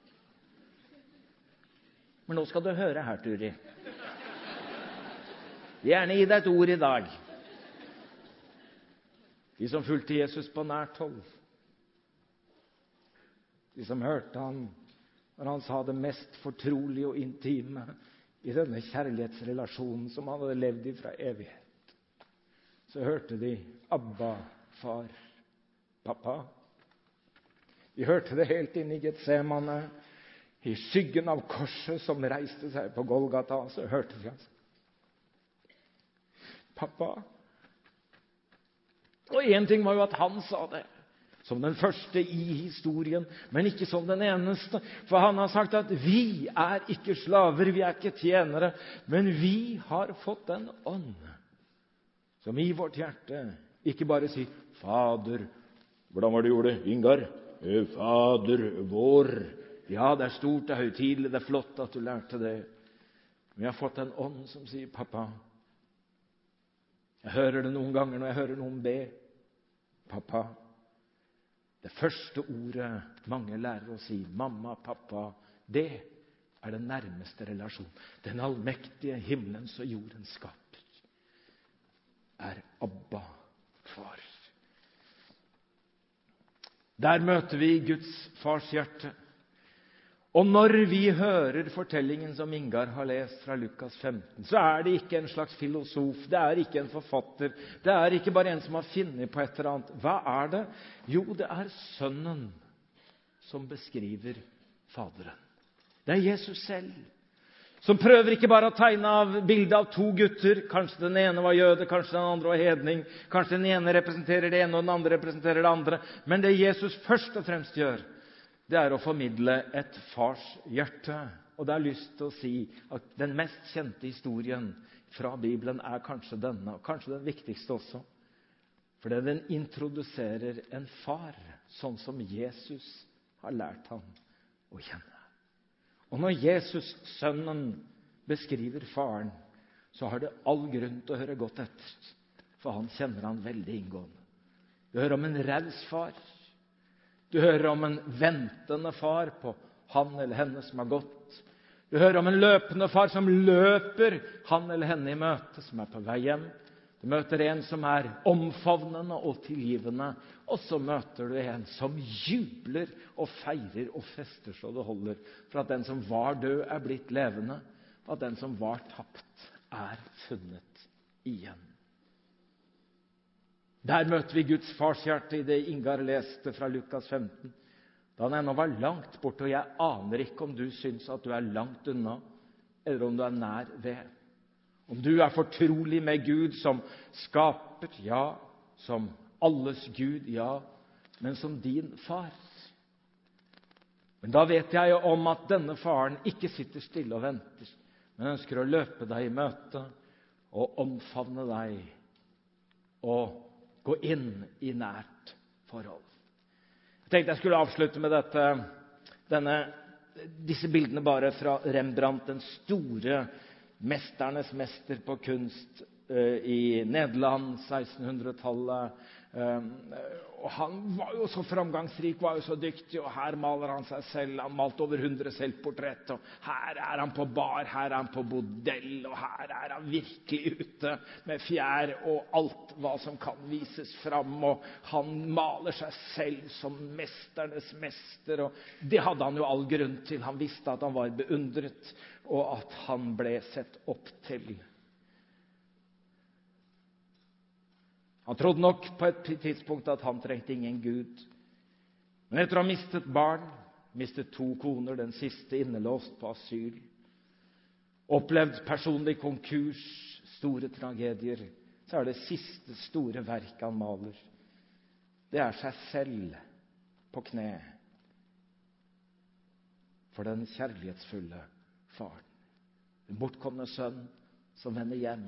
[SPEAKER 1] Men nå skal du høre her, Turi. Gjerne gi deg et ord i dag. De som fulgte Jesus på nært hold. De som hørte han når han sa det mest fortrolige og intime i denne kjærlighetsrelasjonen som han hadde levd i fra evighet. Så hørte de Abba, far, pappa. De hørte det helt inn i Getsemane, i skyggen av korset som reiste seg på Golgata, så hørte de hans. Pappa. Og en ting var jo at han sa det, som den første i historien, men ikke som den eneste. For han har sagt at vi ikke slaver, vi ikke tjenere, men vi har fått en ånd, som i vårt hjerte ikke bare sier, Fader, hvordan var det du gjorde, Ingar? Fader vår. Ja, det stort, det høytidelig, det flott at du lærte det. Vi har fått en ånd som sier, pappa, Jeg hører det noen ganger når jeg hører noen be. Pappa. Det første ordet mange lærer å si, mamma, pappa, det er den nærmeste relasjon. Den allmektige himmelens og jordens skaper er Abba, far. Der møter vi Guds fars hjerte. Og når vi hører fortellingen som Ingar har lest fra Lukas 15, så er det ikke en slags filosof, det er ikke en forfatter, det er ikke bare en som har funnet på et eller annet. Hva er det? Jo, det er sønnen som beskriver Faderen. Det er Jesus selv, som prøver ikke bare å tegne av bildet av to gutter. Kanskje den ene var jøde, kanskje den andre var hedning. Kanskje den ene representerer det ene, og den andre representerer det andre. Men det Jesus først og fremst gjør, det er å formidle et fars hjerte. Og det er lyst til å si at den mest kjente historien fra Bibelen er kanskje denne, og kanskje den viktigste også. Fordi den introduserer en far, sånn som Jesus har lært ham å kjenne. Og når Jesus, sønnen, beskriver faren, så har det all grunn til å høre godt etter, for han kjenner han veldig inngående. Du hører om en raus far. Du hører om en ventende far på han eller henne som har gått. Du hører om en løpende far som løper han eller henne i møte, som er på vei hjem. Du møter en som er omfavnende og tilgivende, og så møter du en som jubler og feirer og fester så det holder, for at den som var død er blitt levende, og at den som var tapt er funnet igjen. Der møter vi Guds fars hjerte i det Ingar leste fra Lukas 15, da han ennå var langt borte, og jeg aner ikke om du syns at du er langt unna, eller om du er nær ved. Om du er fortrolig med Gud som skaper, ja, som alles Gud, ja, men som din far. Men da vet jeg om at denne faren ikke sitter stille og venter, men ønsker å løpe deg i møte og omfavne deg og gå inn i nært forhold. Jeg tenkte jeg skulle avslutte med disse bildene bare fra Rembrandt, den store mesternes mester på kunst i Nederland, 1600-tallet. Og han var jo så framgangsrik, var jo så dyktig, og her maler han seg selv. Han malte over 100 selvportrett, og her er han på bar, her er han på bordell, og her er han virkelig ute med fjær og alt hva som kan vises fram, og han maler seg selv som mesternes mester, og det hadde han jo all grunn til. Han visste at han var beundret, og at han ble sett opp til. Han trodde nok på et tidspunkt at han trengte ingen Gud. Men etter å ha mistet barn, mistet 2 koner, den siste innelåst på asyl, opplevd personlig konkurs, store tragedier, så er det siste store verket han maler. Det er seg selv på kne for den kjærlighetsfulle faren. Den bortkomne sønn som vender hjem.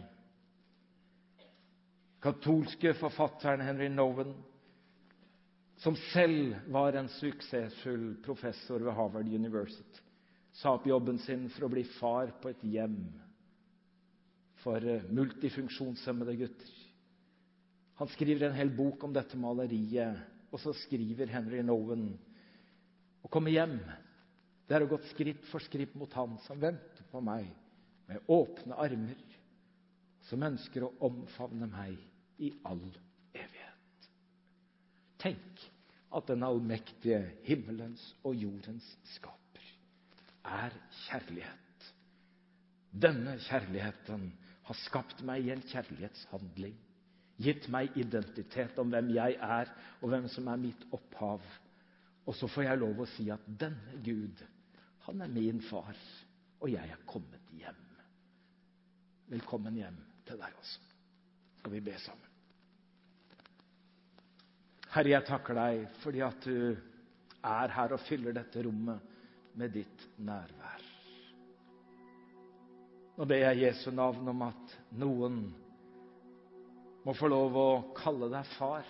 [SPEAKER 1] Katolske forfatteren Henry Nouwen, som selv var en suksessfull professor ved Harvard University, sa opp jobben sin for å bli far på et hjem for multifunksjonshemmede gutter. Han skriver en hel bok om dette maleriet, og så skriver Henry Nouwen: å komme hjem, det er å gå skritt for skritt mot han som venter på meg med åpne armer, som ønsker å omfavne meg i all evighet. Tenk at den allmektige himmelens og jordens skaper er kjærlighet. Denne kjærligheten har skapt meg i en kjærlighetshandling, gitt meg identitet om hvem jeg er, og hvem som er mitt opphav. Og så får jeg lov å si at denne Gud, han er min far, og jeg er kommet hjem. Velkommen hjem til deg også. Skal vi be sammen? Herre, jeg takker deg fordi at du er her og fyller dette rommet med ditt nærvær. Nå ber jeg Jesu navn om at noen må få lov å kalle deg far.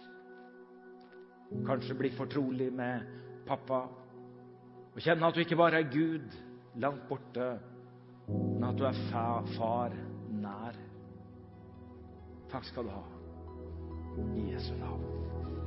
[SPEAKER 1] Kanskje bli fortrolig med pappa, og kjenne at du ikke bare er Gud langt borte, men at du er far nær. Takk skal du ha. I Jesu navn.